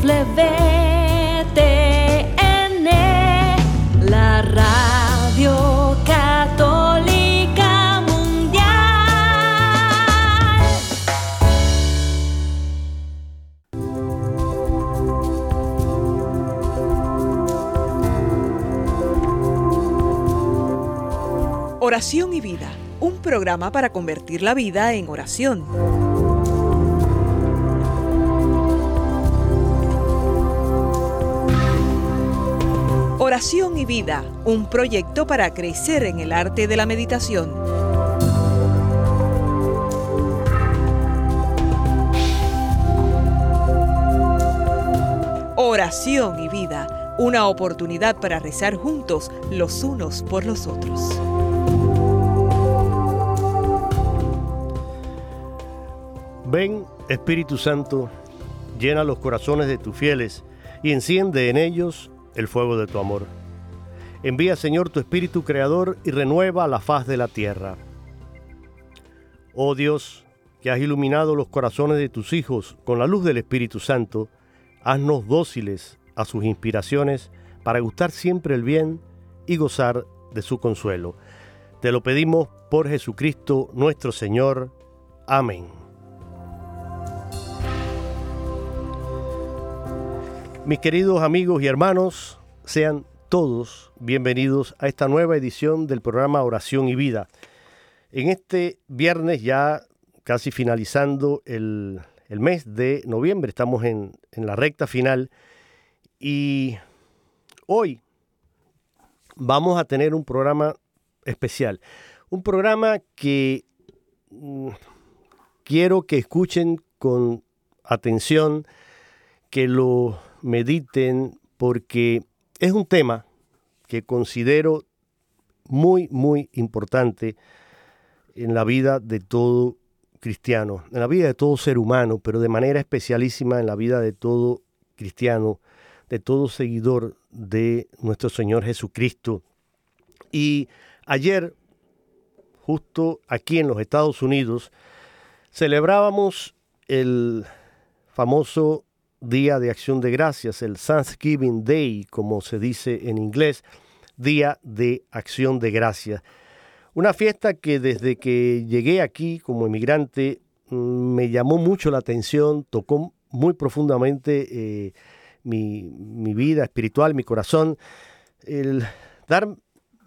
la Radio Católica Mundial. Oración y Vida, un programa para convertir la vida en oración. Oración y Vida, un proyecto para crecer en el arte de la meditación. Oración y Vida, una oportunidad para rezar juntos los unos por los otros. Ven, Espíritu Santo, llena los corazones de tus fieles y enciende en ellos el fuego de tu amor. Envía, Señor, tu Espíritu Creador y renueva la faz de la tierra. Oh Dios, que has iluminado los corazones de tus hijos con la luz del Espíritu Santo, haznos dóciles a sus inspiraciones para gustar siempre el bien y gozar de su consuelo. Te lo pedimos por Jesucristo nuestro Señor. Amén. Mis queridos amigos y hermanos, sean todos bienvenidos a esta nueva edición del programa Oración y Vida. En este viernes, ya casi finalizando el mes de noviembre, estamos en la recta final y hoy vamos a tener un programa especial. Un programa que quiero que escuchen con atención, que lo mediten, porque es un tema que considero muy, muy importante en la vida de todo cristiano, en la vida de todo ser humano, pero de manera especialísima en la vida de todo cristiano, de todo seguidor de nuestro Señor Jesucristo. Y ayer, justo aquí en los Estados Unidos, celebrábamos el famoso Día de Acción de Gracias, el Thanksgiving Day, como se dice en inglés, Día de Acción de Gracias. Una fiesta que desde que llegué aquí como emigrante me llamó mucho la atención, tocó muy profundamente mi vida espiritual, mi corazón. El darme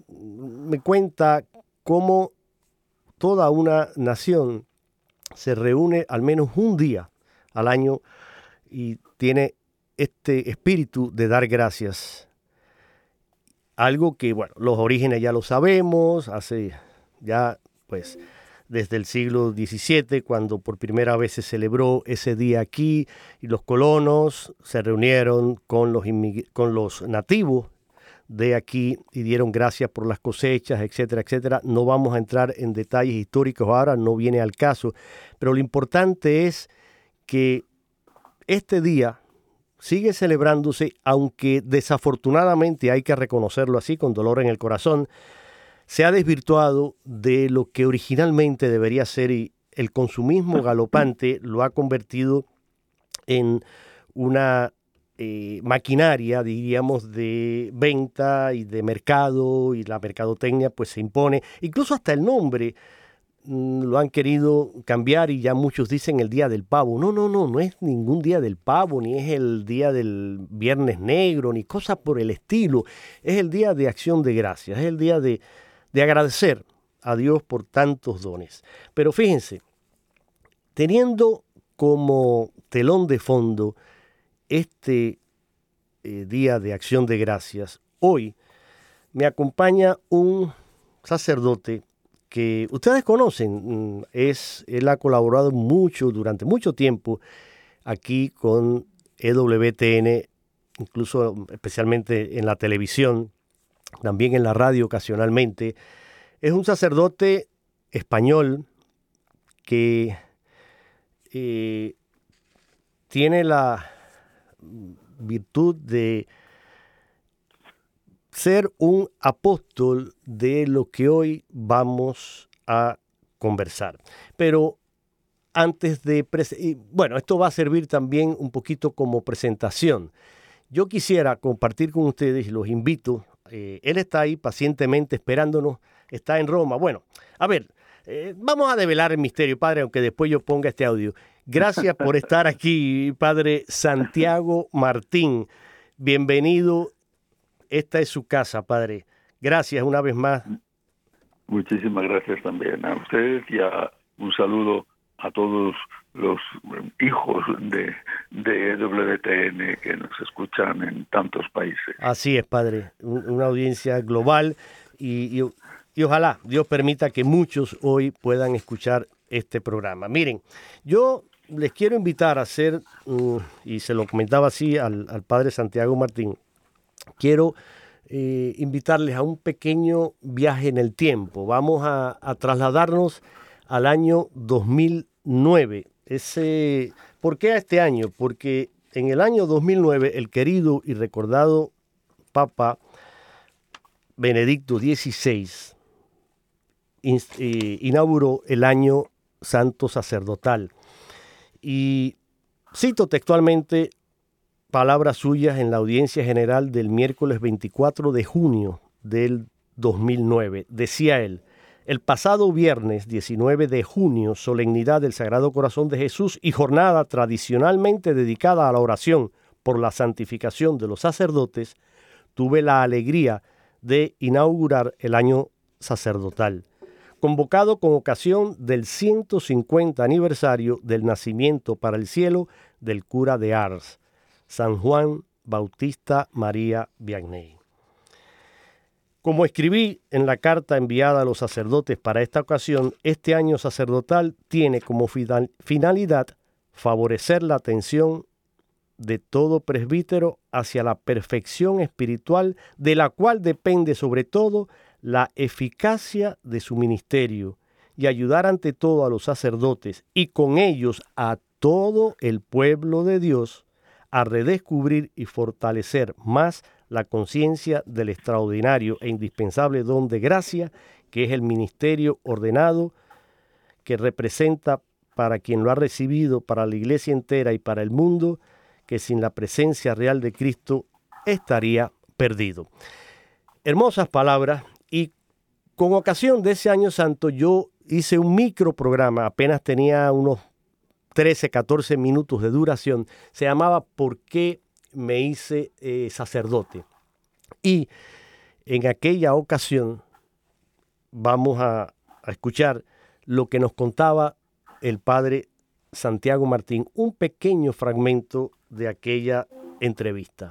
cuenta cómo toda una nación se reúne al menos un día al año y tiene este espíritu de dar gracias. Algo que, bueno, los orígenes ya lo sabemos, hace ya, pues, desde el siglo XVII, cuando por primera vez se celebró ese día aquí, y los colonos se reunieron con los nativos de aquí y dieron gracias por las cosechas, etcétera, etcétera. No vamos a entrar en detalles históricos ahora, no viene al caso, pero lo importante es que este día sigue celebrándose, aunque desafortunadamente hay que reconocerlo así, con dolor en el corazón, se ha desvirtuado de lo que originalmente debería ser, y el consumismo galopante lo ha convertido en una maquinaria, diríamos, de venta y de mercado, y la mercadotecnia pues se impone. Incluso hasta el nombre lo han querido cambiar y ya muchos dicen el Día del Pavo. No es ningún Día del Pavo, ni es el Día del Viernes Negro, ni cosas por el estilo. Es el Día de Acción de Gracias, es el día de agradecer a Dios por tantos dones. Pero fíjense, teniendo como telón de fondo este Día de Acción de Gracias, hoy me acompaña un sacerdote que ustedes conocen. Él ha colaborado durante mucho tiempo aquí con EWTN, incluso especialmente en la televisión, también en la radio ocasionalmente. Es un sacerdote español que tiene la virtud de ser un apóstol de lo que hoy vamos a conversar. Pero antes de... Bueno, esto va a servir también un poquito como presentación. Yo quisiera compartir con ustedes, los invito, él está ahí pacientemente esperándonos, está en Roma. Bueno, a ver, vamos a develar el misterio, padre, aunque después yo ponga este audio. Gracias por estar aquí, padre Santiago Martín. Bienvenido, esta es su casa, padre. Gracias una vez más. Muchísimas gracias también a ustedes y un saludo a todos los hijos de WTN que nos escuchan en tantos países. Así es, padre, una audiencia global y ojalá Dios permita que muchos hoy puedan escuchar este programa. Miren, yo les quiero invitar a hacer, y se lo comentaba así al padre Santiago Martín, quiero invitarles a un pequeño viaje en el tiempo. Vamos a trasladarnos al año 2009. ¿Por qué a este año? Porque en el año 2009 el querido y recordado Papa Benedicto XVI inauguró el año santo sacerdotal. Y cito textualmente palabras suyas en la audiencia general del miércoles 24 de junio del 2009. Decía él: el pasado viernes 19 de junio, solemnidad del Sagrado Corazón de Jesús y jornada tradicionalmente dedicada a la oración por la santificación de los sacerdotes, tuve la alegría de inaugurar el año sacerdotal, convocado con ocasión del 150 aniversario del nacimiento para el cielo del cura de Ars, San Juan Bautista María Vianney. Como escribí en la carta enviada a los sacerdotes para esta ocasión, este año sacerdotal tiene como finalidad favorecer la atención de todo presbítero hacia la perfección espiritual, de la cual depende sobre todo la eficacia de su ministerio, y ayudar ante todo a los sacerdotes y con ellos a todo el pueblo de Dios a redescubrir y fortalecer más la conciencia del extraordinario e indispensable don de gracia que es el ministerio ordenado, que representa para quien lo ha recibido, para la iglesia entera y para el mundo, que sin la presencia real de Cristo estaría perdido. Hermosas palabras, y con ocasión de ese año santo yo hice un microprograma, apenas tenía unos 13, 14 minutos de duración, se llamaba ¿Por qué me hice sacerdote? Y en aquella ocasión vamos a escuchar lo que nos contaba el padre Santiago Martín, un pequeño fragmento de aquella entrevista.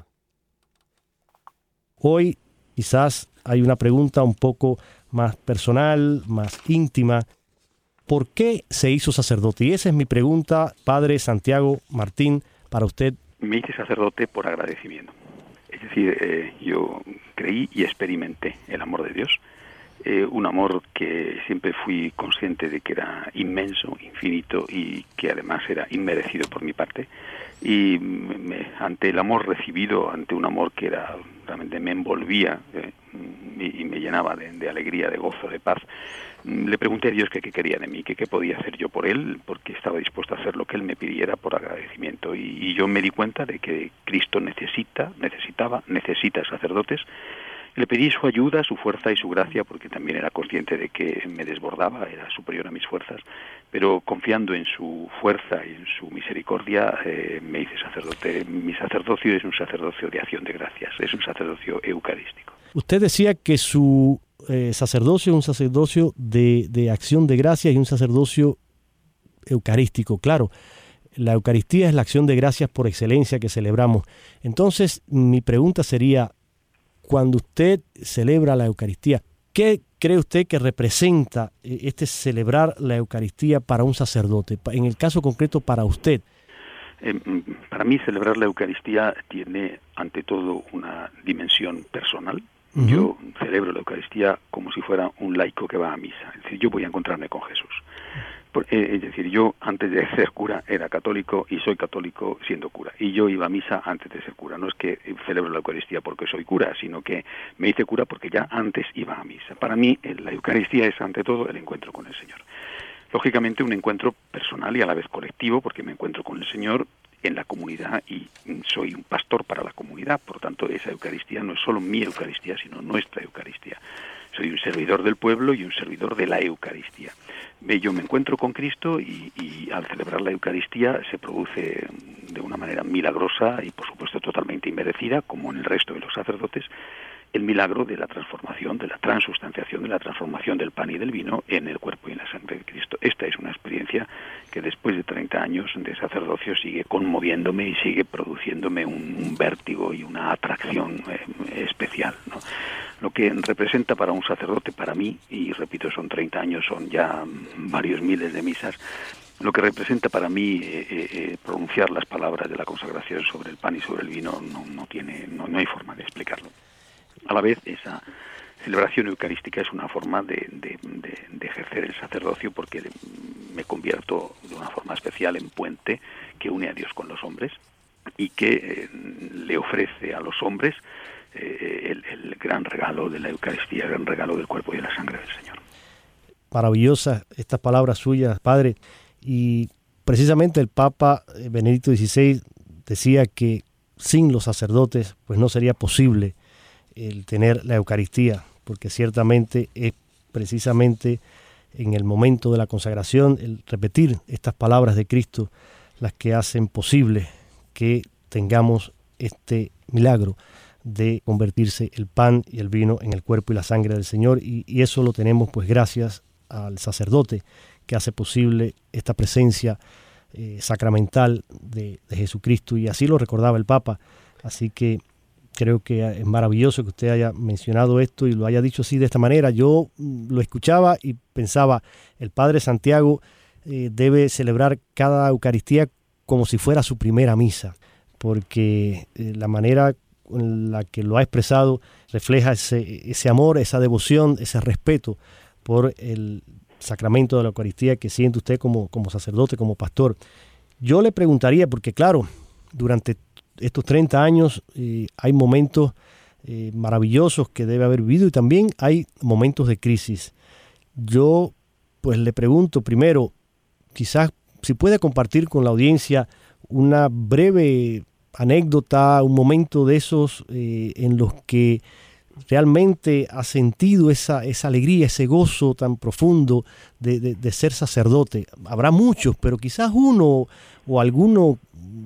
Hoy quizás hay una pregunta un poco más personal, más íntima. ¿Por qué se hizo sacerdote? Y esa es mi pregunta, padre Santiago Martín, para usted. Me hice sacerdote por agradecimiento. Es decir, yo creí y experimenté el amor de Dios, un amor que siempre fui consciente de que era inmenso, infinito y que además era inmerecido por mi parte. Y ante el amor recibido, ante un amor que era realmente me envolvía y me llenaba de alegría, de gozo, de paz, le pregunté a Dios qué quería de mí, qué podía hacer yo por Él, porque estaba dispuesto a hacer lo que Él me pidiera por agradecimiento. Y yo me di cuenta de que Cristo necesita sacerdotes. Le pedí su ayuda, su fuerza y su gracia, porque también era consciente de que me desbordaba, era superior a mis fuerzas, pero confiando en su fuerza y en su misericordia, me hice sacerdote. Mi sacerdocio es un sacerdocio de acción de gracias, es un sacerdocio eucarístico. Usted decía que su sacerdocio es un sacerdocio de acción de gracias y un sacerdocio eucarístico. Claro, la Eucaristía es la acción de gracias por excelencia que celebramos. Entonces, mi pregunta sería, cuando usted celebra la Eucaristía, ¿qué cree usted que representa celebrar la Eucaristía para un sacerdote? En el caso concreto, para usted. Para mí, celebrar la Eucaristía tiene, ante todo, una dimensión personal. Uh-huh. Yo celebro la Eucaristía como si fuera un laico que va a misa. Es decir, yo voy a encontrarme con Jesús. Es decir, yo antes de ser cura era católico y soy católico siendo cura. Y yo iba a misa antes de ser cura. No es que celebro la Eucaristía porque soy cura, sino que me hice cura porque ya antes iba a misa. Para mí la Eucaristía es ante todo el encuentro con el Señor. Lógicamente un encuentro personal y a la vez colectivo, porque me encuentro con el Señor en la comunidad y soy un pastor para la comunidad. Por lo tanto, esa Eucaristía no es solo mi Eucaristía, sino nuestra Eucaristía. Soy un servidor del pueblo y un servidor de la Eucaristía. Yo me encuentro con Cristo y al celebrar la Eucaristía se produce de una manera milagrosa y por supuesto totalmente inmerecida, como en el resto de los sacerdotes, el milagro de la transformación, de la transustanciación, de la transformación del pan y del vino en el cuerpo y en la sangre de Cristo. Esta es una experiencia que después de 30 años de sacerdocio sigue conmoviéndome y sigue produciéndome un vértigo y una atracción especial, ¿no? Lo que representa para un sacerdote, para mí, y repito, son 30 años, son ya varios miles de misas, lo que representa para mí pronunciar las palabras de la consagración sobre el pan y sobre el vino no hay forma de explicarlo. A la vez, esa celebración eucarística es una forma de ejercer el sacerdocio, porque me convierto de una forma especial en puente que une a Dios con los hombres y que le ofrece a los hombres el gran regalo de la Eucaristía, el gran regalo del cuerpo y de la sangre del Señor. Maravillosas estas palabras suyas, Padre. Y precisamente el Papa Benedicto XVI decía que sin los sacerdotes pues no sería posible el tener la Eucaristía, porque ciertamente es precisamente en el momento de la consagración el repetir estas palabras de Cristo las que hacen posible que tengamos este milagro de convertirse el pan y el vino en el cuerpo y la sangre del Señor, y eso lo tenemos pues gracias al sacerdote que hace posible esta presencia sacramental de Jesucristo, y así lo recordaba el Papa. Así que creo que es maravilloso que usted haya mencionado esto y lo haya dicho así de esta manera. Yo lo escuchaba y pensaba, el Padre Santiago debe celebrar cada Eucaristía como si fuera su primera misa, porque la manera en la que lo ha expresado refleja ese amor, esa devoción, ese respeto por el sacramento de la Eucaristía que siente usted como sacerdote, como pastor. Yo le preguntaría, porque claro, durante estos 30 años hay momentos maravillosos que debe haber vivido y también hay momentos de crisis. Yo pues le pregunto primero, quizás si puede compartir con la audiencia una breve anécdota, un momento de esos en los que realmente ha sentido esa alegría, ese gozo tan profundo de ser sacerdote. Habrá muchos, pero quizás uno o alguno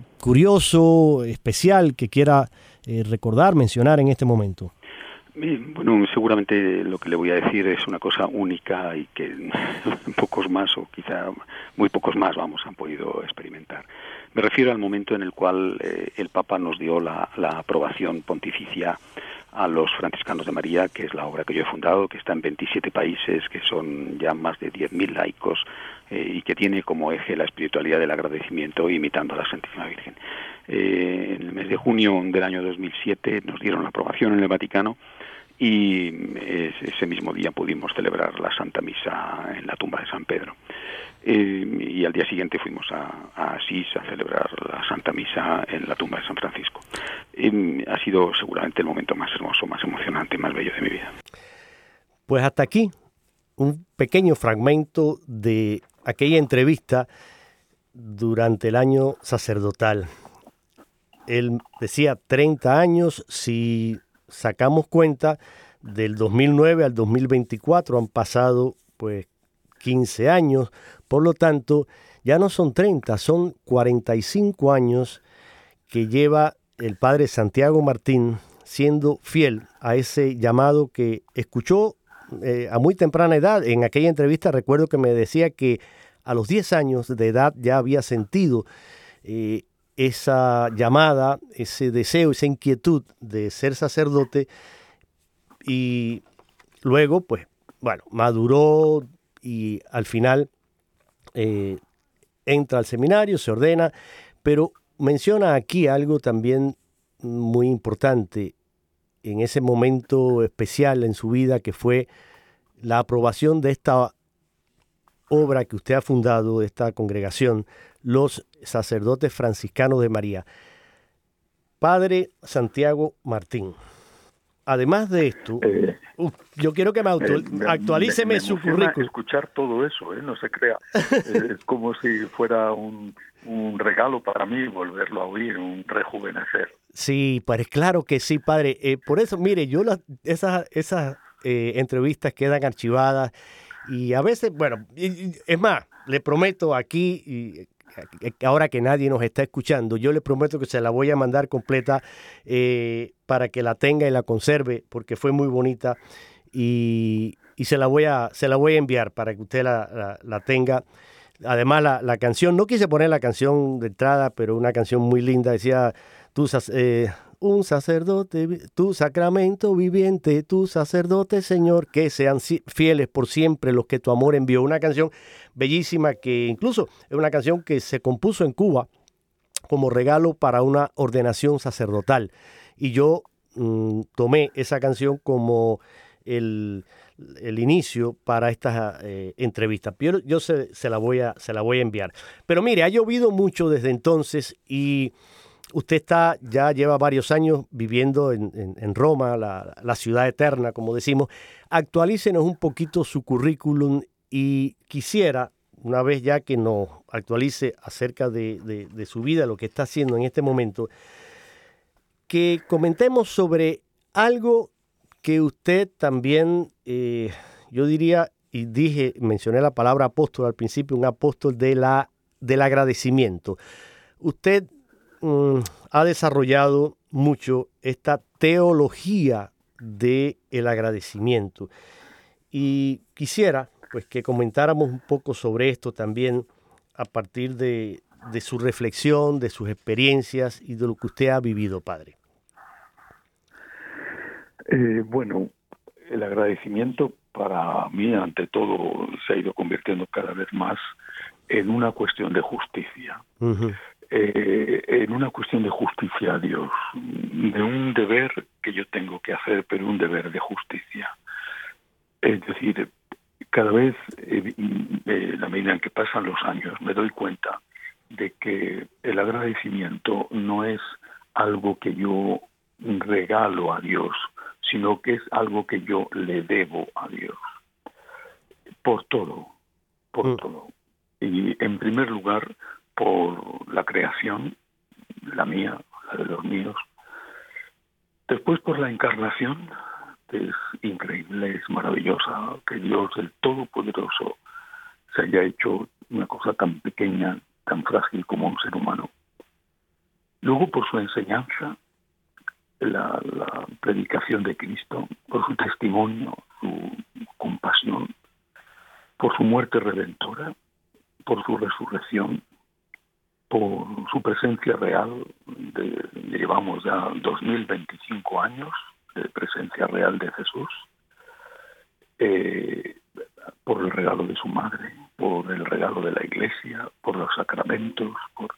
curioso, especial, que quiera recordar, mencionar en este momento. Bueno, seguramente lo que le voy a decir es una cosa única y que pocos más, o quizá muy pocos más, han podido experimentar. Me refiero al momento en el cual el Papa nos dio la aprobación pontificia a los Franciscanos de María, que es la obra que yo he fundado, que está en 27 países, que son ya más de 10.000 laicos, y que tiene como eje la espiritualidad del agradecimiento imitando a la Santísima Virgen. En el mes de junio del año 2007 nos dieron la aprobación en el Vaticano y ese mismo día pudimos celebrar la Santa Misa en la tumba de San Pedro. Y al día siguiente fuimos a Asís a celebrar la Santa Misa en la tumba de San Francisco. Ha sido seguramente el momento más hermoso, más emocionante, más bello de mi vida. Pues hasta aquí un pequeño fragmento de aquella entrevista durante el año sacerdotal. Él decía 30 años, si sacamos cuenta, del 2009 al 2024 han pasado pues 15 años, por lo tanto ya no son 30, son 45 años que lleva el padre Santiago Martín siendo fiel a ese llamado que escuchó a muy temprana edad. En aquella entrevista recuerdo que me decía que a los 10 años de edad ya había sentido esa llamada, ese deseo, esa inquietud de ser sacerdote, y luego pues bueno, maduró y al final entra al seminario, se ordena, pero menciona aquí algo también muy importante en ese momento especial en su vida, que fue la aprobación de esta obra que usted ha fundado, de esta congregación, los sacerdotes franciscanos de María. Padre Santiago Martín, además de esto, yo quiero que me actualíceme su currículum. Escuchar todo eso, no se crea. Es como si fuera un regalo para mí volverlo a oír, un rejuvenecer. Sí, pues claro que sí, padre. Por eso, mire, yo esas entrevistas quedan archivadas y a veces, bueno, es más, le prometo aquí, y ahora que nadie nos está escuchando, yo le prometo que se la voy a mandar completa para que la tenga y la conserve, porque fue muy bonita y se la voy a enviar para que usted la tenga. Además, la canción, no quise poner la canción de entrada, pero una canción muy linda, decía, un sacerdote, tu sacramento viviente, tu sacerdote, Señor, que sean fieles por siempre los que tu amor envió. Una canción bellísima que incluso es una canción que se compuso en Cuba como regalo para una ordenación sacerdotal. Y yo tomé esa canción como el inicio para estas entrevistas. Yo se la voy a enviar. Pero mire, ha llovido mucho desde entonces y usted ya lleva varios años viviendo en Roma, la ciudad eterna, como decimos. Actualícenos un poquito su currículum y quisiera, una vez ya que nos actualice acerca de su vida, lo que está haciendo en este momento, que comentemos sobre algo que usted también, yo diría, mencioné la palabra apóstol al principio, un apóstol del agradecimiento. Usted ha desarrollado mucho esta teología del agradecimiento y quisiera pues que comentáramos un poco sobre esto también a partir de su reflexión, de sus experiencias y de lo que usted ha vivido, padre. Bueno, el agradecimiento para mí ante todo se ha ido convirtiendo cada vez más en una cuestión de justicia. Uh-huh. En una cuestión de justicia a Dios, de un deber que yo tengo que hacer, pero un deber de justicia. Es decir, cada vez, la medida en que pasan los años, me doy cuenta de que el agradecimiento no es algo que yo regalo a Dios, sino que es algo que yo le debo a Dios. Por todo. Y en primer lugar, por la creación, la mía, la de los míos. Después por la encarnación, que es increíble, es maravillosa, que Dios, el Todopoderoso, se haya hecho una cosa tan pequeña, tan frágil como un ser humano. Luego por su enseñanza, la predicación de Cristo, por su testimonio, su compasión, por su muerte redentora, por su resurrección, por su presencia real, llevamos ya 2025 años de presencia real de Jesús, por el regalo de su madre, por el regalo de la Iglesia, por los sacramentos,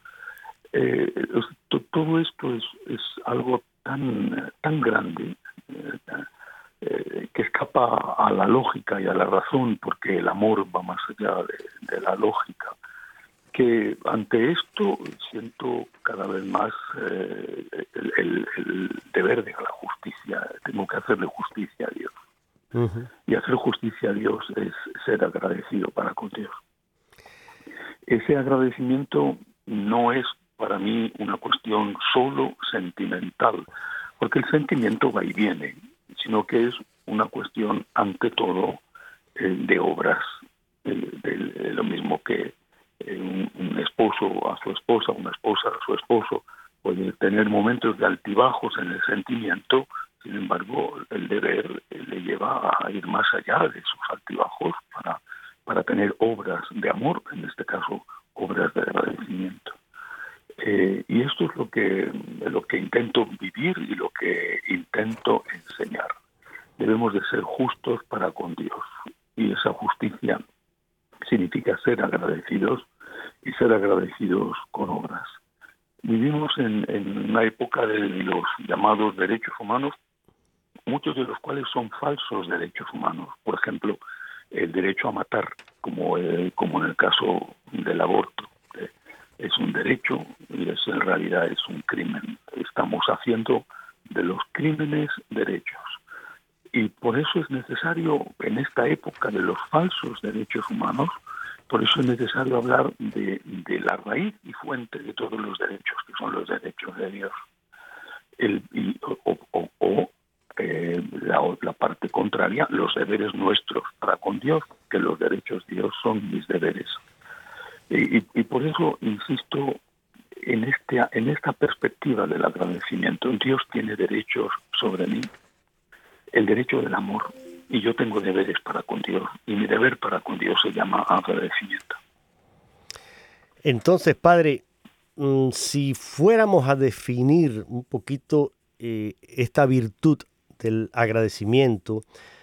todo esto es algo tan grande que escapa a la lógica y a la razón, porque el amor va más allá de la lógica, que ante esto siento cada vez más el deber de la justicia. Tengo que hacerle justicia a Dios. Uh-huh. Y hacer justicia a Dios es ser agradecido para con Dios. Ese agradecimiento no es para mí una cuestión solo sentimental, porque el sentimiento va y viene, sino que es una cuestión ante todo de obras, de lo mismo que un esposo a su esposa, una esposa a su esposo, puede tener momentos de altibajos en el sentimiento. Sin embargo, el deber le lleva a ir más allá de sus altibajos para tener obras de amor, en este caso, obras de agradecimiento. Y esto es lo que intento vivir y lo que intento enseñar. Debemos de ser justos para con Dios. Y esa justicia significa ser agradecidos y ser agradecidos con obras. Vivimos en una época de los llamados derechos humanos, muchos de los cuales son falsos derechos humanos. Por ejemplo, el derecho a matar, como en el caso del aborto. Es un derecho y en realidad es un crimen. Estamos haciendo de los crímenes derechos. Y por eso es necesario, en esta época de los falsos derechos humanos, por eso es necesario hablar de la raíz y fuente de todos los derechos, que son los derechos de Dios. La parte contraria, los deberes nuestros para con Dios, que los derechos de Dios son mis deberes. Y por eso insisto en esta perspectiva del agradecimiento. Dios tiene derechos sobre mí, el derecho del amor, y yo tengo deberes para con Dios, y mi deber para con Dios se llama agradecimiento. Entonces, Padre, si fuéramos a definir un poquito esta virtud del agradecimiento,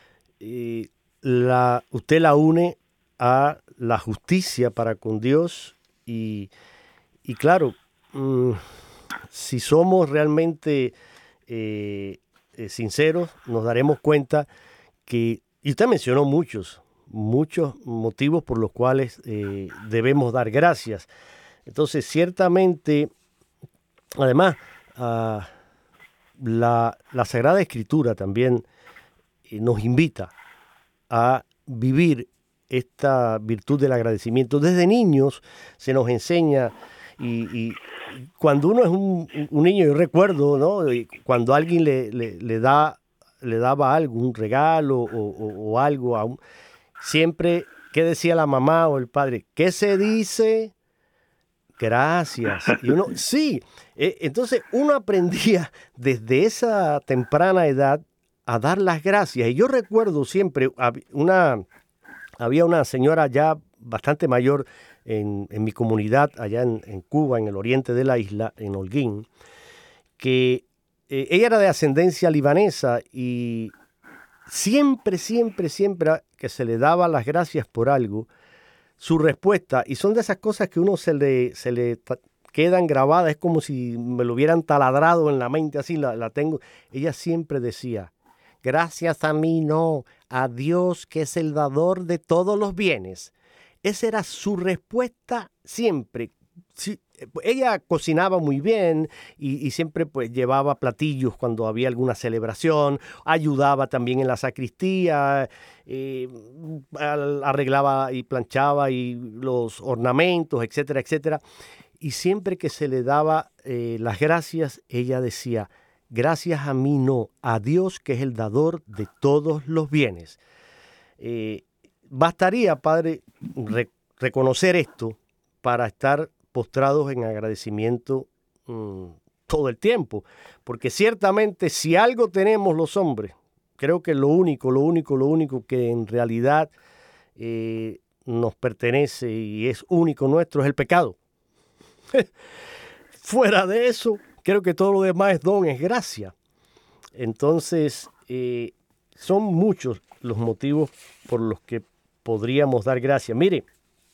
usted la une a la justicia para con Dios y claro, si somos realmente sinceros, nos daremos cuenta que, y usted mencionó muchos motivos por los cuales debemos dar gracias. Entonces, ciertamente, además, la Sagrada Escritura también nos invita a vivir esta virtud del agradecimiento. Desde niños se nos enseña, y cuando uno es un niño, yo recuerdo, ¿no? Cuando alguien le daba algo, un regalo o algo, siempre, ¿qué decía la mamá o el padre? ¿Qué se dice? Gracias. Y uno, sí. Entonces uno aprendía desde esa temprana edad a dar las gracias. Y yo recuerdo siempre, había una señora ya bastante mayor en mi comunidad, allá en Cuba, en el oriente de la isla, en Holguín, que ella era de ascendencia libanesa y siempre que se le daba las gracias por algo, su respuesta, y son de esas cosas que uno se le quedan grabadas, es como si me lo hubieran taladrado en la mente, así la tengo. Ella siempre decía, gracias a mí no, a Dios que es el dador de todos los bienes. Esa era su respuesta siempre. Sí, ella cocinaba muy bien y siempre pues llevaba platillos cuando había alguna celebración, ayudaba también en la sacristía, arreglaba y planchaba y los ornamentos, etcétera, etcétera. Y siempre que se le daba las gracias, ella decía, gracias a mí no, a Dios que es el dador de todos los bienes. Bastaría, Padre, reconocer esto para estar postrados en agradecimiento todo el tiempo, porque ciertamente si algo tenemos los hombres, creo que lo único que en realidad nos pertenece y es único nuestro es el pecado. Fuera de eso, creo que todo lo demás es don, es gracia. Entonces, son muchos los motivos por los que podríamos dar gracias. Mire,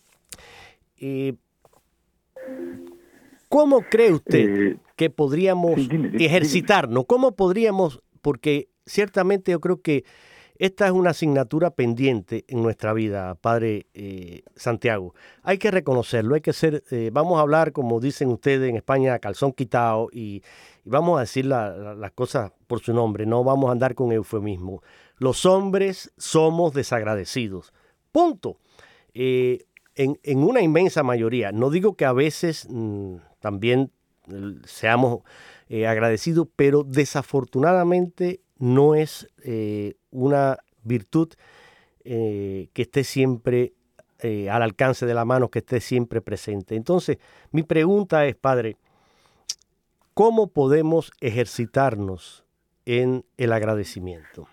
¿cómo cree usted que podríamos ejercitarnos? ¿Cómo podríamos? Porque ciertamente yo creo que esta es una asignatura pendiente en nuestra vida, Padre Santiago. Hay que reconocerlo, hay que ser, vamos a hablar, como dicen ustedes en España, calzón quitado, y vamos a decir las cosas por su nombre, no vamos a andar con eufemismo. Los hombres somos desagradecidos. Punto. En una inmensa mayoría. No digo que a veces también seamos agradecidos, pero desafortunadamente no es una virtud que esté siempre al alcance de la mano, que esté siempre presente. Entonces, mi pregunta es, Padre, ¿cómo podemos ejercitarnos en el agradecimiento?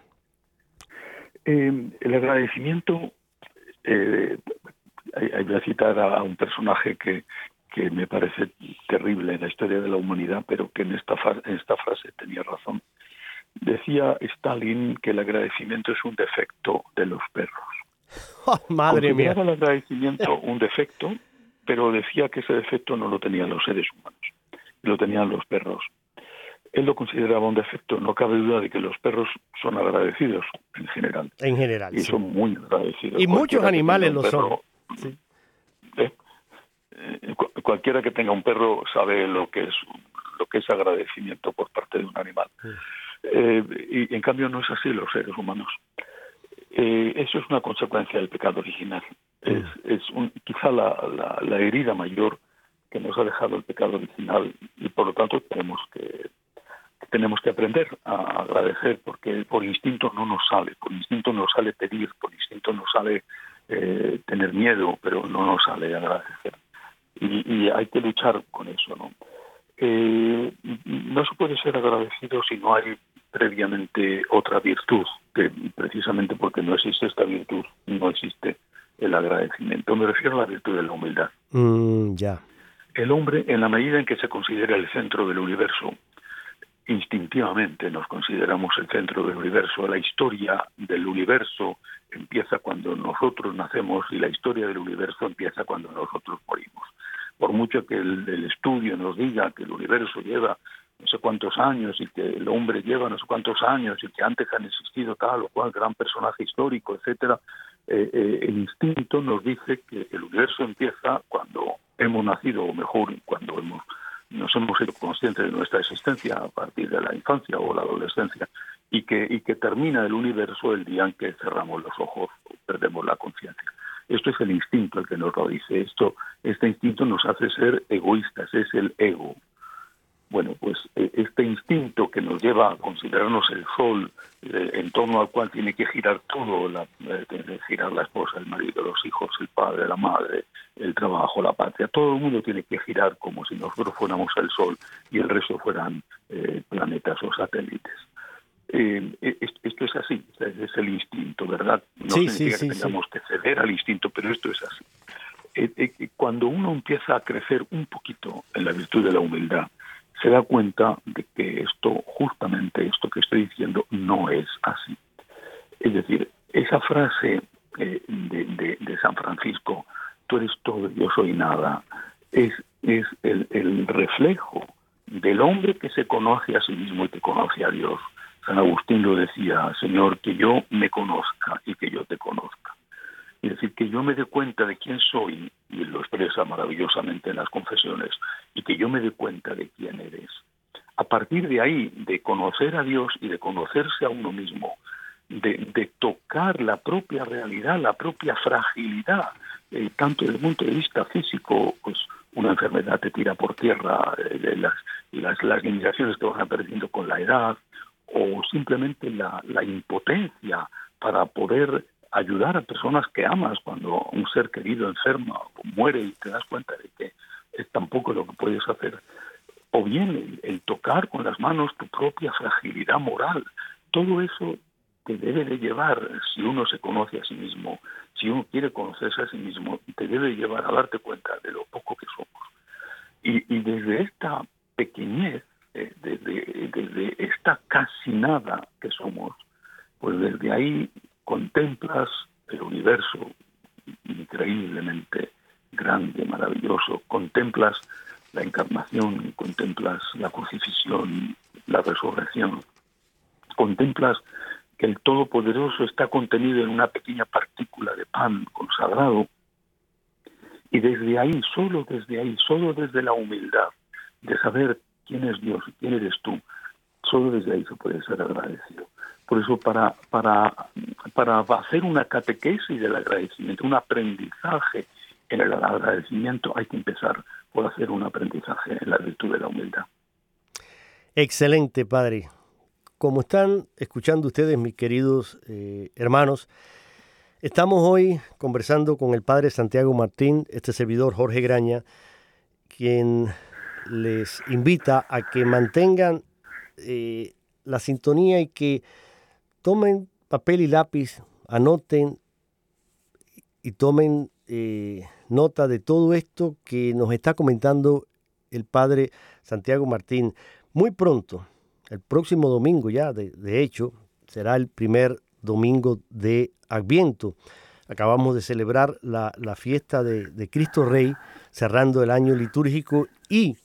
El agradecimiento, voy a citar a un personaje que me parece terrible en la historia de la humanidad, pero que en esta frase tenía razón. Decía Stalin que el agradecimiento es un defecto de los perros. Oh, madre mía. Consideraba el agradecimiento un defecto, pero decía que ese defecto no lo tenían los seres humanos, lo tenían los perros. Él lo consideraba un defecto. No cabe duda de que los perros son agradecidos en general. En general, y sí. son muy agradecidos. Y muchos animales lo son. Sí. Cualquiera que tenga un perro sabe lo que es lo que es agradecimiento por parte de un animal. Y en cambio no es así los seres humanos. Eso es una consecuencia del pecado original. Quizá la herida mayor que nos ha dejado el pecado original, y por lo tanto tenemos que aprender a agradecer, porque por instinto no nos sale, por instinto nos sale pedir, por instinto nos sale tener miedo, pero no nos sale agradecer. Y hay que luchar con eso, ¿no? No se puede ser agradecido si no hay previamente otra virtud, que precisamente porque no existe esta virtud, no existe el agradecimiento. Me refiero a la virtud de la humildad. Ya. El hombre, en la medida en que se considera el centro del universo, instintivamente nos consideramos el centro del universo. La historia del universo empieza cuando nosotros nacemos y la historia del universo empieza cuando nosotros morimos. Por mucho que el estudio nos diga que el universo lleva no sé cuántos años y que el hombre lleva no sé cuántos años y que antes han existido tal o cual gran personaje histórico, etcétera, el instinto nos dice que el universo empieza cuando hemos nacido, o mejor, cuando nos hemos sido conscientes de nuestra existencia a partir de la infancia o la adolescencia, y que termina el universo el día en que cerramos los ojos o perdemos la conciencia. Esto es el instinto el que nos lo dice. Este instinto nos hace ser egoístas, es el ego. Bueno, pues este instinto que nos lleva a considerarnos el sol, en torno al cual tiene que girar todo, tiene que girar la esposa, el marido, los hijos, el padre, la madre, el trabajo, la patria, todo el mundo tiene que girar como si nosotros fuéramos el sol y el resto fueran planetas o satélites. Esto es así, es el instinto, ¿verdad? No significa que tengamos que ceder al instinto, pero esto es así. Cuando uno empieza a crecer un poquito en la virtud de la humildad, se da cuenta de que justamente esto que estoy diciendo, no es así. Es decir, esa frase de San Francisco, tú eres todo, yo soy nada, es el reflejo del hombre que se conoce a sí mismo y que conoce a Dios. San Agustín lo decía: Señor, que yo me conozca y que yo te conozca. Es decir, que yo me dé cuenta de quién soy, y lo expresa maravillosamente en las confesiones, y que yo me dé cuenta de quién eres. A partir de ahí, de conocer a Dios y de conocerse a uno mismo, de tocar la propia realidad, la propia fragilidad, tanto desde el punto de vista físico, pues una enfermedad te tira por tierra, las limitaciones que van apareciendo con la edad, o simplemente la impotencia para poder ayudar a personas que amas cuando un ser querido enferma o muere y te das cuenta de que es tan poco lo que puedes hacer. O bien el tocar con las manos tu propia fragilidad moral. Todo eso te debe de llevar, si uno se conoce a sí mismo, si uno quiere conocerse a sí mismo, te debe llevar a darte cuenta de lo poco que somos. Y desde esta pequeñez, desde esta casi nada que somos, pues desde ahí contemplas el universo increíblemente grande, maravilloso, contemplas la encarnación, contemplas la crucifixión, la resurrección, contemplas que el Todopoderoso está contenido en una pequeña partícula de pan consagrado, y desde ahí, solo desde la humildad de saber quién es Dios y quién eres tú, solo desde ahí se puede ser agradecido. Por eso, para hacer una catequesis del agradecimiento, un aprendizaje en el agradecimiento, hay que empezar por hacer un aprendizaje en la virtud de la humildad. Excelente, Padre. Como están escuchando ustedes, mis queridos hermanos, estamos hoy conversando con el Padre Santiago Martín, este servidor Jorge Graña, quien les invita a que mantengan la sintonía y que tomen papel y lápiz, anoten y tomen nota de todo esto que nos está comentando el Padre Santiago Martín. Muy pronto, el próximo domingo ya, de hecho, será el primer domingo de Adviento. Acabamos de celebrar la fiesta de Cristo Rey, cerrando el año litúrgico, y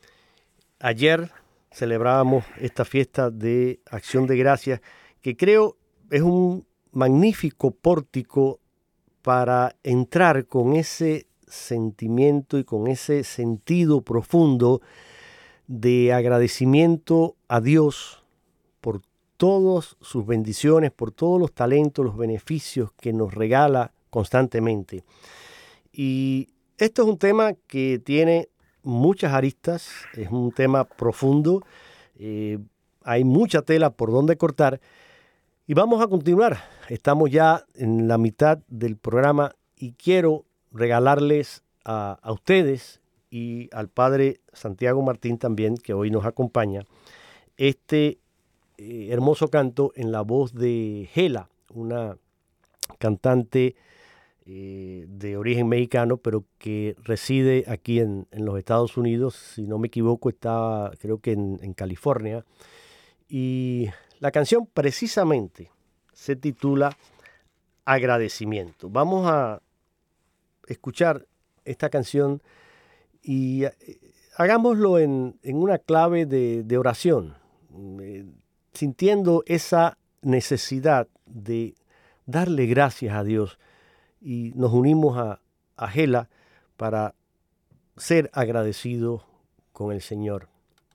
ayer celebrábamos esta fiesta de Acción de Gracias, que creo es un magnífico pórtico para entrar con ese sentimiento y con ese sentido profundo de agradecimiento a Dios por todas sus bendiciones, por todos los talentos, los beneficios que nos regala constantemente. Y esto es un tema que tiene muchas aristas, es un tema profundo, hay mucha tela por donde cortar y vamos a continuar. Estamos ya en la mitad del programa y quiero regalarles a ustedes y al padre Santiago Martín también, que hoy nos acompaña, este hermoso canto en la voz de Gela, una cantante de origen mexicano, pero que reside aquí en los Estados Unidos. Si no me equivoco, está creo que en California. Y la canción precisamente se titula Agradecimiento. Vamos a escuchar esta canción y hagámoslo en una clave de oración, sintiendo esa necesidad de darle gracias a Dios, y nos unimos a Gela para ser agradecidos con el Señor.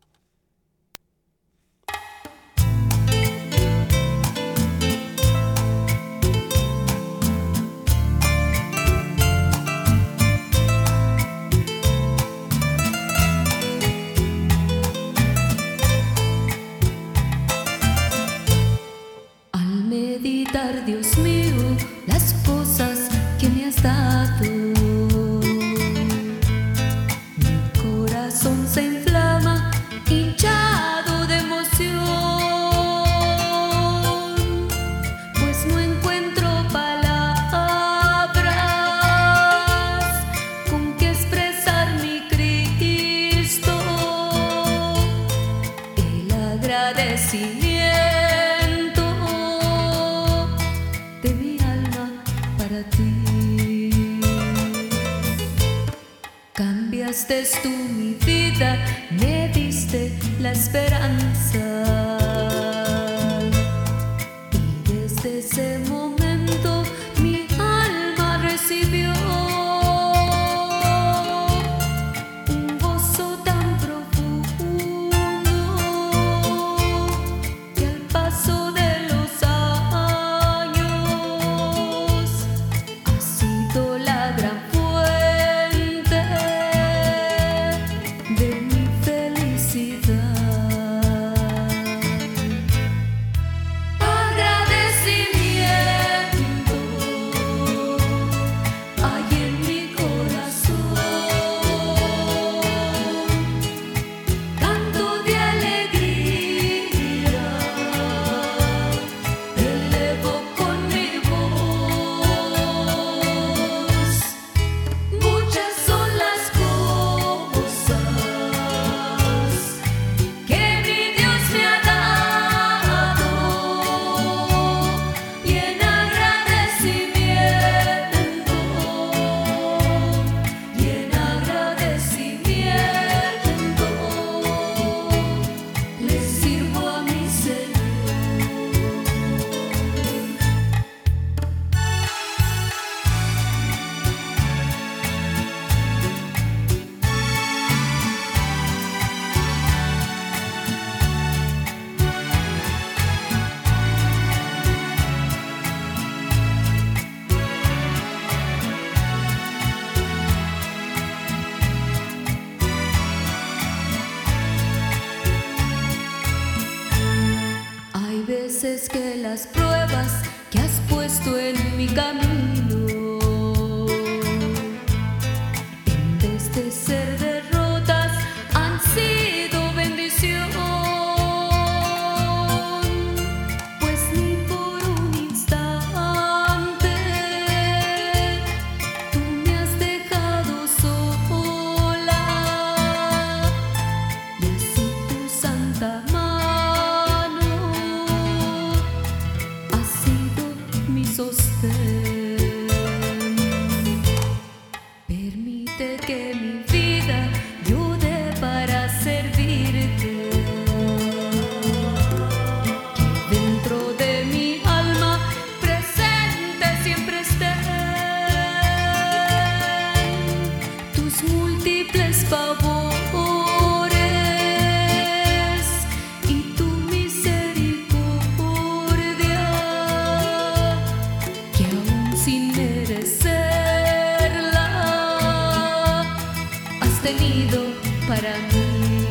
Dios mío, las cosas que me has dado, mi corazón se inflama, hinchado de emoción, pues no encuentro palabras con que expresar mi Cristo, el agradecimiento cambiaste tú mi vida, me diste la esperanza, y desde ese momento mi alma recibió un gozo tan profundo que al paso de los años ha sido la gran veces que las pruebas que has puesto en mi camino, en vez de ser derrotas, han sido bendición, pues ni por un instante tú me has dejado sola, y así tu santa mano sostén. para mí.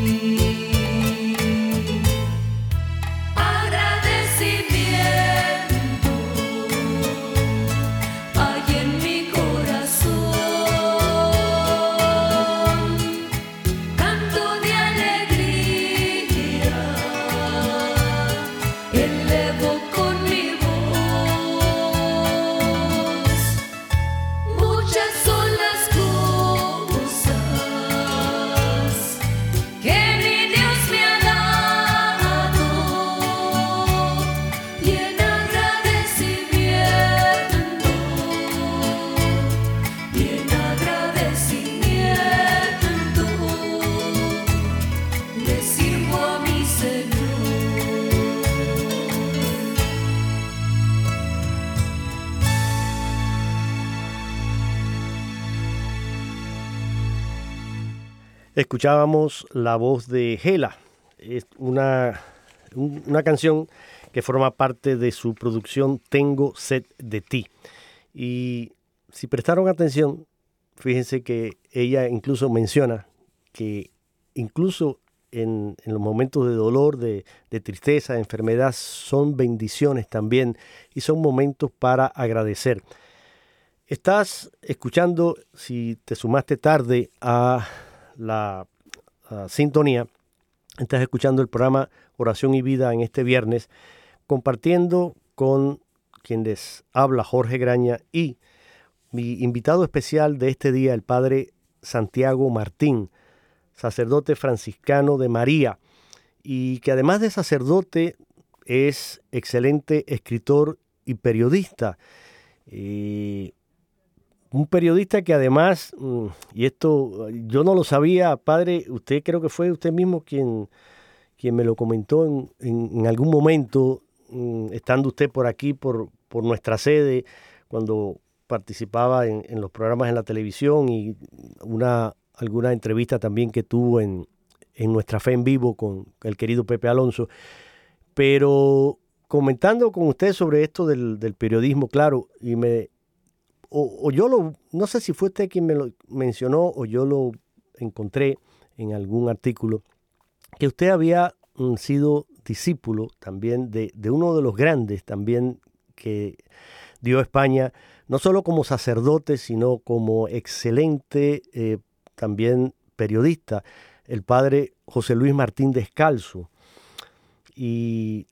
Agradecimiento hay en mi corazón, canto de alegría, elevo con mi voz. Muchas son las cosas que mi Dios me ha dado, y en agradecimiento, le sirvo a mi Señor. Escuchábamos la voz de Gela, es una canción que forma parte de su producción Tengo sed de ti. Y si prestaron atención, fíjense que ella incluso menciona que incluso en los momentos de dolor, de tristeza, de enfermedad, son bendiciones también y son momentos para agradecer. Estás escuchando, si te sumaste tarde a la sintonía, estás escuchando el programa Oración y Vida en este viernes, compartiendo con quien les habla, Jorge Graña, y mi invitado especial de este día, el padre Santiago Martín, sacerdote franciscano de María, y que además de sacerdote es excelente escritor y periodista. Un periodista que además, y esto yo no lo sabía, padre, usted creo que fue usted mismo quien me lo comentó en algún momento, estando usted por aquí, por nuestra sede, cuando participaba en los programas en la televisión y alguna entrevista también que tuvo en Nuestra Fe en Vivo con el querido Pepe Alonso. Pero comentando con usted sobre esto del periodismo, claro, y no sé si fue usted quien me lo mencionó o yo lo encontré en algún artículo, que usted había sido discípulo también de uno de los grandes también que dio España, no solo como sacerdote, sino como excelente también periodista, el padre José Luis Martín Descalzo. Sí.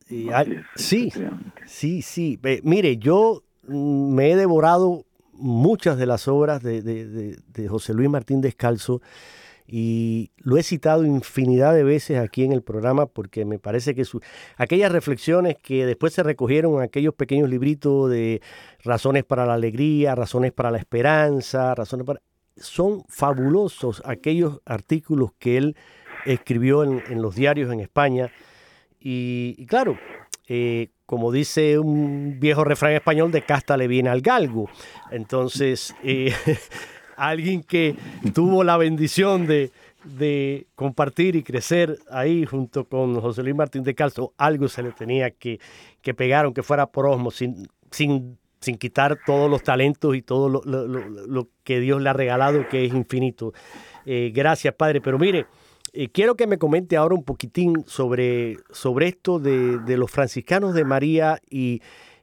Mire, yo me he devorado muchas de las obras de José Luis Martín Descalzo y lo he citado infinidad de veces aquí en el programa porque me parece que aquellas reflexiones que después se recogieron en aquellos pequeños libritos de Razones para la Alegría, Razones para la Esperanza, son fabulosos aquellos artículos que él escribió en los diarios en España y claro, como dice un viejo refrán español, de casta le viene al galgo. Entonces, alguien que tuvo la bendición de compartir y crecer ahí junto con José Luis Martín Descalzo, algo se le tenía que pegar, aunque fuera por osmo, sin quitar todos los talentos y todo lo que Dios le ha regalado, que es infinito. Gracias, padre. Pero mire, quiero que me comente ahora un poquitín sobre esto de los franciscanos de María y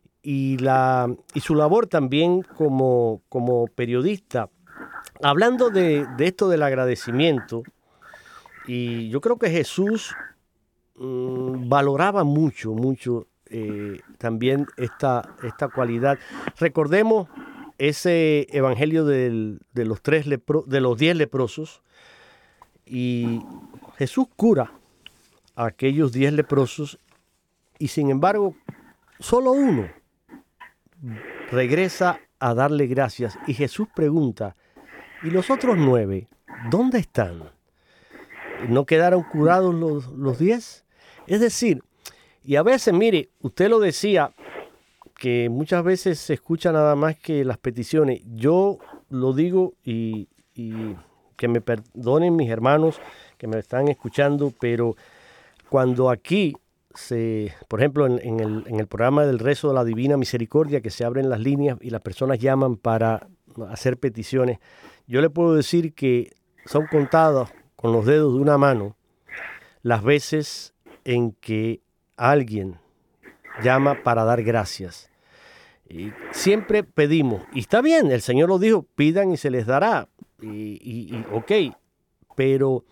su labor también como periodista. Hablando de esto del agradecimiento, y yo creo que Jesús valoraba mucho también esta cualidad. Recordemos ese evangelio de los 10 leprosos, y Jesús cura a aquellos 10 leprosos y sin embargo solo uno regresa a darle gracias y Jesús pregunta: ¿y los otros 9 dónde están? ¿No quedaron curados los 10? Es decir, y a veces, mire, usted lo decía, que muchas veces se escucha nada más que las peticiones. Yo lo digo y que me perdonen mis hermanos que me están escuchando, pero cuando aquí, por ejemplo, en el programa del rezo de la Divina Misericordia, que se abren las líneas y las personas llaman para hacer peticiones, yo le puedo decir que son contadas con los dedos de una mano las veces en que alguien llama para dar gracias. Y siempre pedimos, y está bien, el Señor lo dijo, pidan y se les dará, ok, pero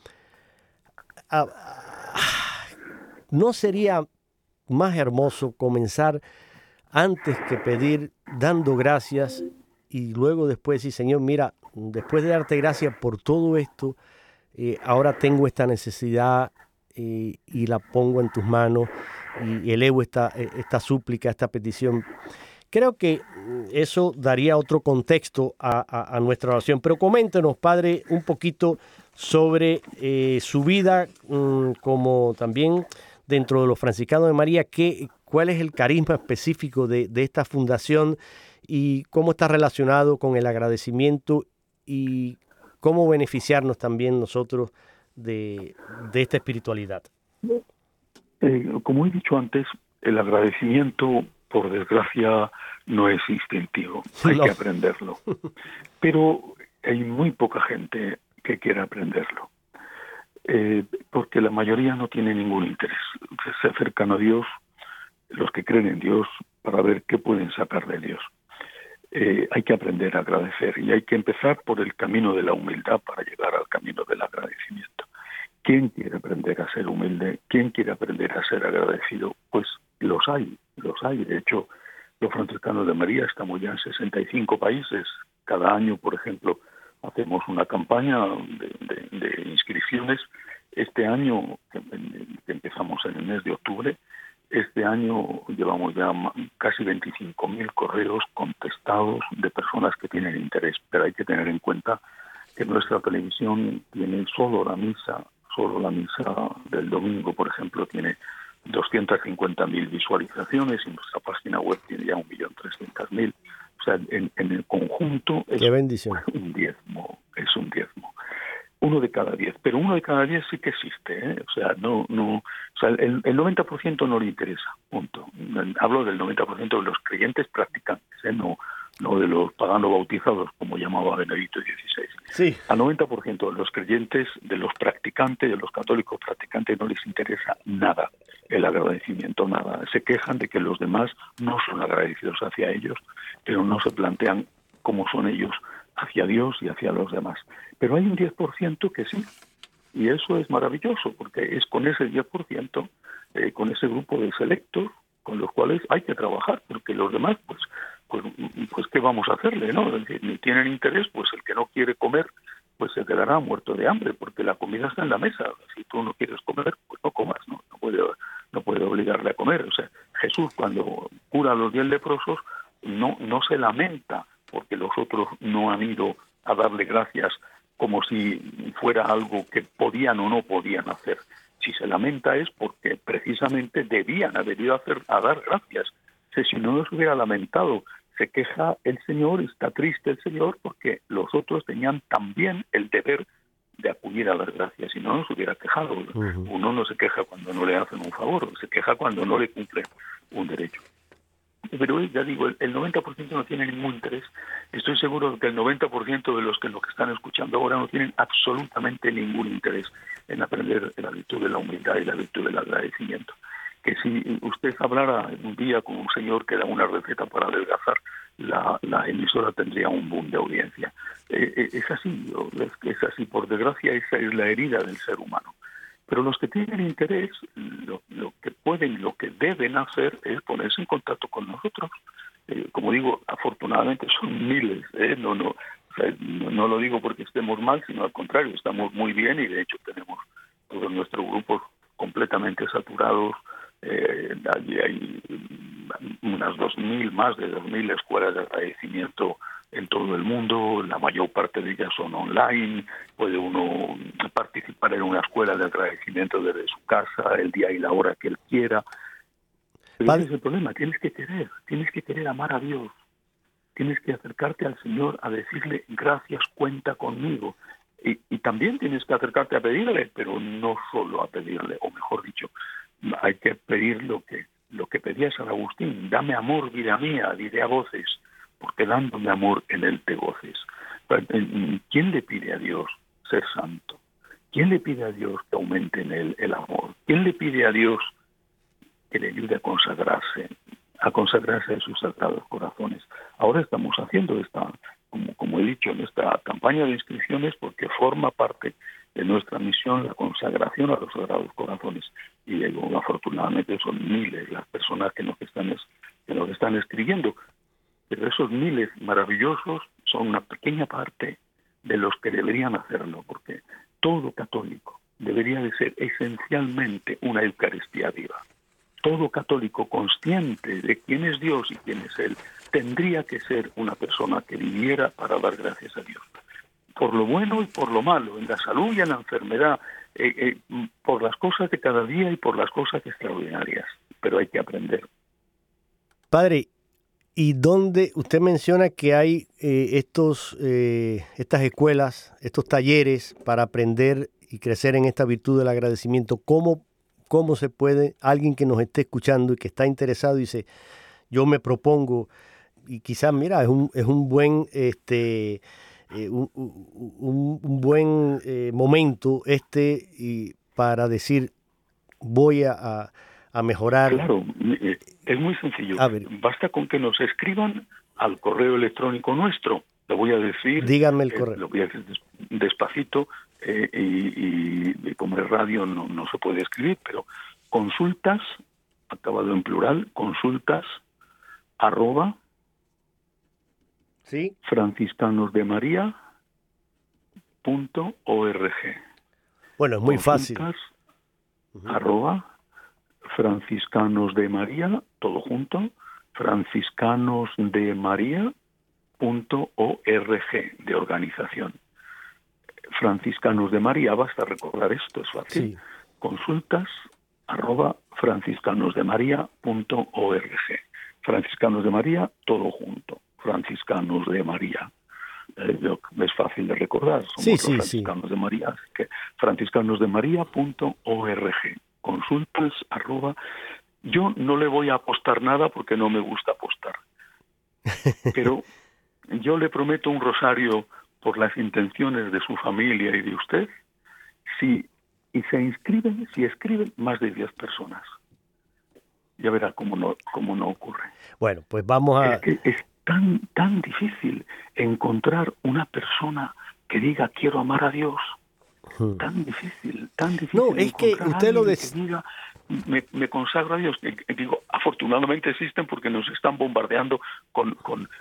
¿no sería más hermoso comenzar antes que pedir dando gracias y luego después decir, Señor, mira, después de darte gracias por todo esto, ahora tengo esta necesidad y la pongo en tus manos y elevo esta súplica, esta petición? Creo que eso daría otro contexto a nuestra oración. Pero coméntenos, Padre, un poquito sobre su vida, como también dentro de los franciscanos de María, cuál es el carisma específico de esta fundación y cómo está relacionado con el agradecimiento y cómo beneficiarnos también nosotros de esta espiritualidad. Como he dicho antes, el agradecimiento, por desgracia, no es instintivo, hay que aprenderlo. Pero hay muy poca gente que quiera aprenderlo, porque la mayoría no tiene ningún interés. Se acercan a Dios, los que creen en Dios, para ver qué pueden sacar de Dios. Hay que aprender a agradecer y hay que empezar por el camino de la humildad para llegar al camino del agradecimiento. ¿Quién quiere aprender a ser humilde? ¿Quién quiere aprender a ser agradecido? Pues los hay. De hecho, los franciscanos de María estamos ya en 65 países. Cada año, por ejemplo, hacemos una campaña de inscripciones. Este año, que empezamos en el mes de octubre, este año llevamos ya casi 25.000 correos contestados de personas que tienen interés. Pero hay que tener en cuenta que nuestra televisión tiene solo la misa del domingo, por ejemplo, tiene 250.000 visualizaciones y nuestra página web tiene ya 1.300.000. O sea, en el conjunto es un diezmo. Uno de cada 10, pero uno de cada 10 sí que existe, ¿eh? O sea, el 90% no le interesa, punto. Hablo del 90% de los creyentes practicantes, no de los paganos bautizados, como llamaba Benedicto XVI. Sí. Al 90% de los creyentes, de los practicantes, de los católicos practicantes, no les interesa nada el agradecimiento, nada. Se quejan de que los demás no son agradecidos hacia ellos, pero no se plantean cómo son ellos hacia Dios y hacia los demás. Pero hay un 10% que sí, y eso es maravilloso, porque es con ese 10%, con ese grupo de selectos, con los cuales hay que trabajar, porque los demás, pues ¿qué vamos a hacerle, no? Ni tienen interés, pues el que no quiere comer, pues se quedará muerto de hambre, porque la comida está en la mesa. Si tú no quieres comer, pues no comas, no puede obligarle a comer. O sea, Jesús, cuando cura a los 10 leprosos, no se lamenta porque los otros no han ido a darle gracias como si fuera algo que podían o no podían hacer. Si se lamenta es porque precisamente debían haber ido a dar gracias. Si no se hubiera lamentado, se queja el Señor, está triste el Señor porque los otros tenían también el deber de acudir a dar gracias, si no se hubiera quejado. Uh-huh. Uno no se queja cuando no le hacen un favor, se queja cuando no le cumplen un derecho. Pero ya digo, el 90% no tiene ningún interés. Estoy seguro de que el 90% de los que nos están escuchando ahora no tienen absolutamente ningún interés en aprender la virtud de la humildad y la virtud del agradecimiento. Que si usted hablara un día con un señor que da una receta para adelgazar, la emisora tendría un boom de audiencia. Es así, por desgracia, esa es la herida del ser humano. Pero los que tienen interés, lo que pueden, lo que deben hacer es ponerse en contacto con nosotros. Como digo, afortunadamente son miles, no lo digo porque estemos mal, sino al contrario, estamos muy bien y de hecho tenemos todos nuestros grupos completamente saturados. Hay unas 2.000, más de 2.000 escuelas de agradecimiento en todo el mundo, la mayor parte de ellas son online, puede uno participar en una escuela de agradecimiento desde su casa, el día y la hora que él quiera. Pero ese es el problema, tienes que querer amar a Dios, tienes que acercarte al Señor a decirle gracias, cuenta conmigo, y también tienes que acercarte a pedirle, pero no solo a pedirle, o mejor dicho, hay que pedir lo que pedía San Agustín: dame amor, vida mía, diré a voces, porque dándome amor en él te goces. ¿Quién le pide a Dios ser santo? ¿Quién le pide a Dios que aumente en él el amor? ¿Quién le pide a Dios que le ayude a consagrarse a sus sagrados corazones? Ahora estamos haciendo esta, como he dicho, en esta campaña de inscripciones, porque forma parte de nuestra misión la consagración a los sagrados corazones. Y luego, afortunadamente, son miles las personas que nos están escribiendo. Pero esos miles maravillosos son una pequeña parte de los que deberían hacerlo, porque todo católico debería de ser esencialmente una Eucaristía viva. Todo católico consciente de quién es Dios y quién es Él tendría que ser una persona que viviera para dar gracias a Dios. Por lo bueno y por lo malo, en la salud y en la enfermedad, por las cosas de cada día y por las cosas extraordinarias. Pero hay que aprender. Padre, ¿y dónde usted menciona que hay estas escuelas, estos talleres para aprender y crecer en esta virtud del agradecimiento? ¿Cómo se puede, alguien que nos esté escuchando y que está interesado y dice, yo me propongo, y quizás, mira, es un buen un buen momento y para decir, voy a mejorar? Claro, es muy sencillo. Basta con que nos escriban al correo electrónico nuestro. Lo voy a decir. Dígame el correo. Lo voy a decir despacito, y como es radio no se puede escribir, pero consultas, acabado en plural, consultas @ ¿sí? franciscanosdemaria.org. Bueno, es muy fácil. @ franciscanosdemaria, todo junto, franciscanosdemaria.org, de organización. Franciscanos de María, basta recordar esto, es fácil. Sí. Consultas @ franciscanosdemaria.org. Franciscanos de María, todo junto. Franciscanos de María. Es fácil de recordar. Somos los franciscanos de María, así que franciscanosdemaria.org. Consultas @ Yo no le voy a apostar nada porque no me gusta apostar. Pero yo le prometo un rosario por las intenciones de su familia y de usted, si escriben más de 10 personas. Ya verá cómo no ocurre. Bueno, pues vamos a... Es tan difícil encontrar una persona que diga quiero amar a Dios. Tan difícil. No, es que usted lo diga, me consagro a Dios. Digo, afortunadamente existen porque nos están bombardeando con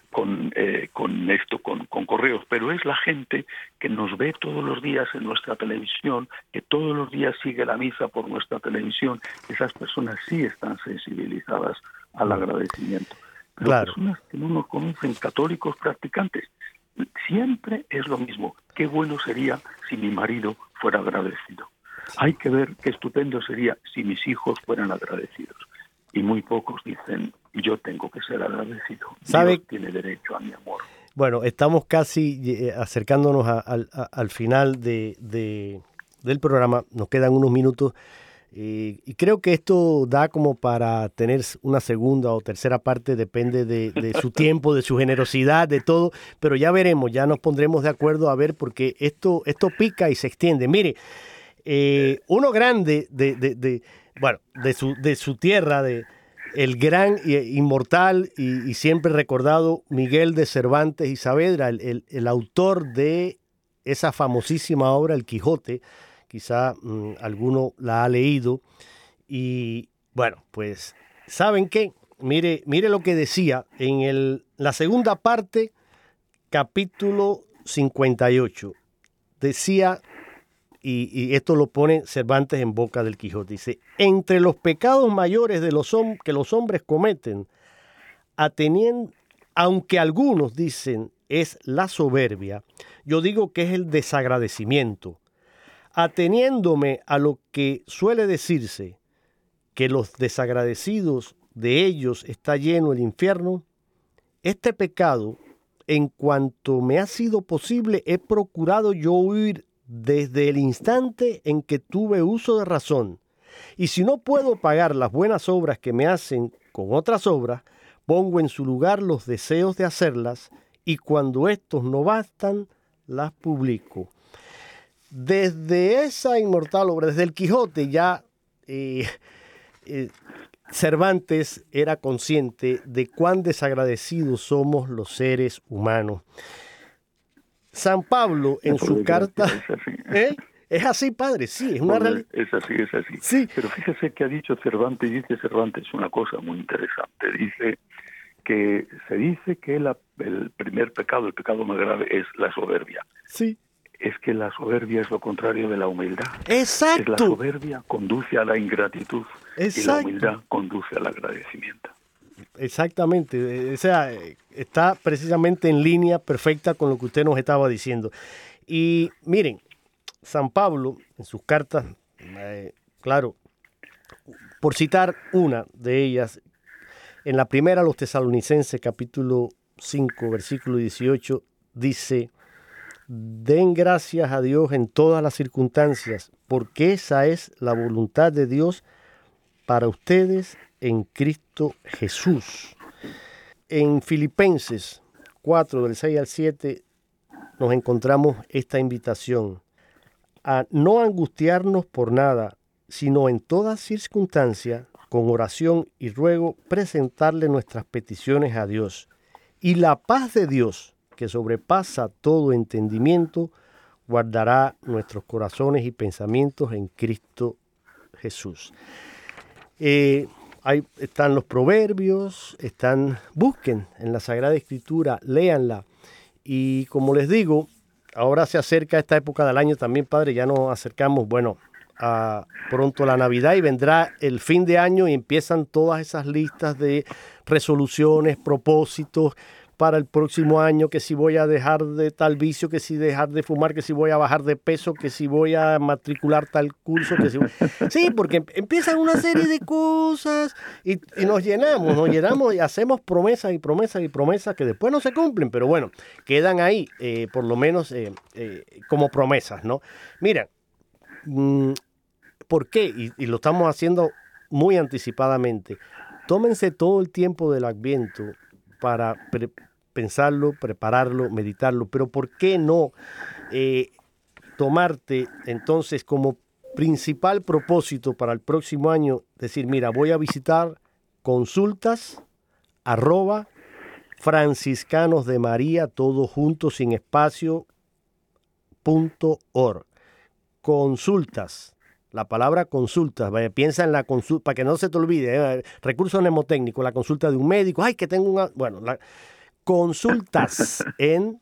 correos, pero es la gente que nos ve todos los días en nuestra televisión, que todos los días sigue la misa por nuestra televisión. Esas personas sí están sensibilizadas al agradecimiento. Pero claro, personas que no nos conocen, católicos practicantes, siempre es lo mismo. Qué bueno sería si mi marido fuera agradecido. Hay que ver qué estupendo sería si mis hijos fueran agradecidos. Y muy pocos dicen, yo tengo que ser agradecido. ¿Sabe? Dios tiene derecho a mi amor. Bueno, estamos casi acercándonos al final del programa. Nos quedan unos minutos. Y creo que esto da como para tener una segunda o tercera parte, depende de su tiempo, de su generosidad, de todo, pero ya veremos, ya nos pondremos de acuerdo a ver, porque esto pica y se extiende. Mire, uno grande de su tierra, el gran inmortal y siempre recordado Miguel de Cervantes y Saavedra, el autor de esa famosísima obra El Quijote. Quizá alguno la ha leído. Y bueno, pues, ¿saben qué? Mire lo que decía en la segunda parte, capítulo 58. Decía, y esto lo pone Cervantes en boca del Quijote, dice: entre los pecados mayores que los hombres cometen, aunque algunos dicen es la soberbia, yo digo que es el desagradecimiento. Ateniéndome a lo que suele decirse, que los desagradecidos de ellos está lleno el infierno, este pecado, en cuanto me ha sido posible, he procurado yo huir desde el instante en que tuve uso de razón. Y si no puedo pagar las buenas obras que me hacen con otras obras, pongo en su lugar los deseos de hacerlas, y cuando estos no bastan, las publico. desde esa inmortal obra, desde el Quijote, ya Cervantes era consciente de cuán desagradecidos somos los seres humanos. San Pablo en su carta... Es así, padre, sí, es una realidad. Es así. Sí. Pero fíjese que ha dicho Cervantes, dice Cervantes una cosa muy interesante. Se dice que el primer pecado, el pecado más grave, es la soberbia. Sí. Es que la soberbia es lo contrario de la humildad. Exacto. La soberbia conduce a la ingratitud. Exacto. Y la humildad conduce al agradecimiento. Exactamente. O sea, está precisamente en línea perfecta con lo que usted nos estaba diciendo. Y miren, San Pablo, en sus cartas, claro, por citar una de ellas, en la primera a los Tesalonicenses, capítulo 5, versículo 18, dice: den gracias a Dios en todas las circunstancias, porque esa es la voluntad de Dios para ustedes en Cristo Jesús. En Filipenses 4, del 6 al 7, nos encontramos esta invitación a no angustiarnos por nada, sino en toda circunstancia, con oración y ruego, presentarle nuestras peticiones a Dios. Y la paz de Dios, que sobrepasa todo entendimiento, guardará nuestros corazones y pensamientos en Cristo Jesús. Ahí están los proverbios, busquen en la Sagrada Escritura, léanla. Y como les digo, ahora se acerca esta época del año también, padre, ya nos acercamos, a pronto la Navidad y vendrá el fin de año y empiezan todas esas listas de resoluciones, propósitos para el próximo año, que si voy a dejar de tal vicio, que si dejar de fumar, que si voy a bajar de peso, que si voy a matricular tal curso, que si... Sí, porque empiezan una serie de cosas y nos llenamos y hacemos promesas y promesas y promesas que después no se cumplen, pero bueno, quedan ahí, por lo menos como promesas, ¿no? Mira, ¿por qué? Y lo estamos haciendo muy anticipadamente. Tómense todo el tiempo del Adviento para pensarlo, prepararlo, meditarlo, pero ¿por qué no tomarte entonces como principal propósito para el próximo año? Decir, mira, voy a visitar consultas@franciscanosdemaria, todo junto, sin espacio, .org. Consultas. La palabra consultas, piensa en la consulta, para que no se te olvide, recurso mnemotécnico, la consulta de un médico, que tengo una... Bueno, consultas en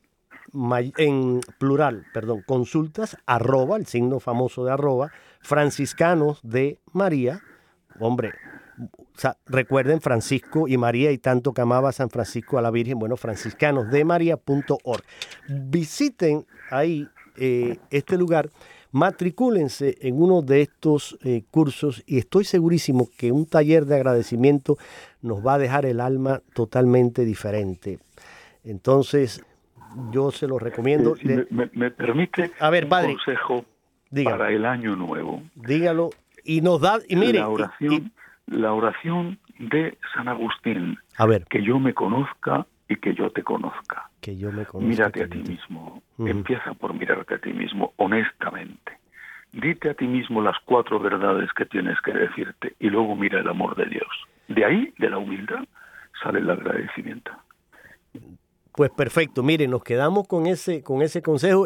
plural, consultas, @ el signo famoso de @ franciscanos de María, hombre, o sea, recuerden Francisco y María y tanto que amaba a San Francisco a la Virgen, franciscanosdemaria.org. Visiten ahí este lugar, matricúlense en uno de estos cursos y estoy segurísimo que un taller de agradecimiento nos va a dejar el alma totalmente diferente. Entonces, yo se lo recomiendo. Si me permite, a ver, padre, un consejo dígalo, para el año nuevo. Dígalo y nos da, y mire, la oración de San Agustín. A ver. Que yo me conozca y que yo te conozca. Que yo me conozca. Mírate a ti mismo. Empieza por mirarte a ti mismo honestamente. Dite a ti mismo las 4 verdades que tienes que decirte y luego mira el amor de Dios. De ahí, de la humildad, sale el agradecimiento. Pues perfecto, mire, nos quedamos con ese consejo.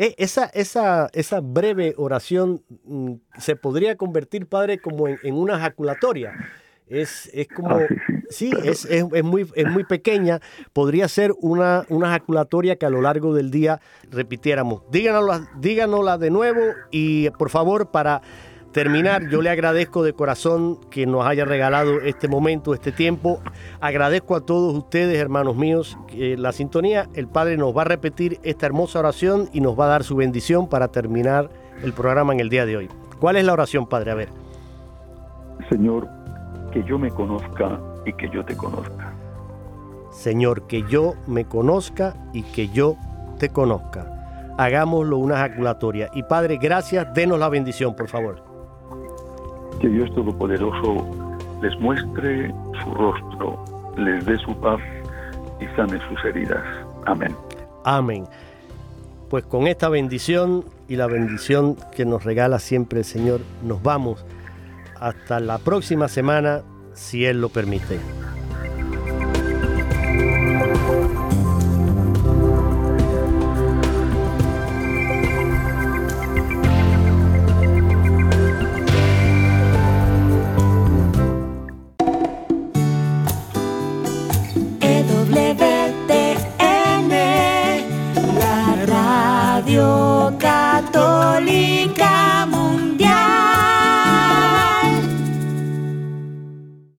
Esa breve oración se podría convertir, padre, como en una ejaculatoria. Es como, sí, es muy pequeña. Podría ser una ejaculatoria que a lo largo del día repitiéramos. Díganosla de nuevo y por favor, para terminar, yo le agradezco de corazón que nos haya regalado este momento, este tiempo. Agradezco a todos ustedes, hermanos míos, la sintonía. El Padre nos va a repetir esta hermosa oración y nos va a dar su bendición para terminar el programa en el día de hoy. ¿Cuál es la oración, Padre? A ver. Señor, que yo me conozca y que yo te conozca. Señor, que yo me conozca y que yo te conozca. Hagámoslo una ejaculatoria. Y Padre, gracias, denos la bendición, por favor. Que Dios Todopoderoso les muestre su rostro, les dé su paz y sane sus heridas. Amén. Amén. Pues con esta bendición y la bendición que nos regala siempre el Señor. Nos vamos hasta la próxima semana, si Él lo permite. Radio Católica Mundial.